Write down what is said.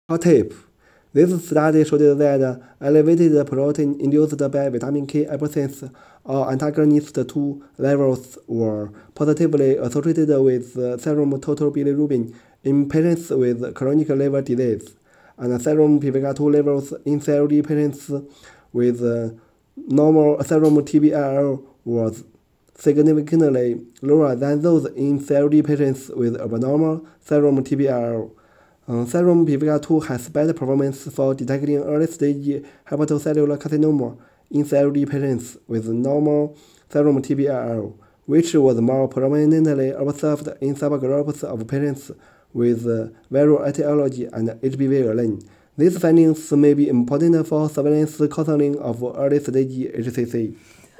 Hot tip. This study showed that elevated protein induced by vitamin K absence or antagonist 2 levels were positively associated with serum total bilirubin in patients with chronic liver disease, and serum PVK2 levels in CLD patients with normal serum TBRL was significantly lower than those in CLD patients with abnormal serum TBRL. Serum PVK2 has better performance for detecting early-stage hepatocellular carcinoma in CLD patients with normal serum TBRL, which was more prominently observed in subgroups of patients with viral etiology and HBV alone. These findings may be important for surveillance counseling of early-stage HCC.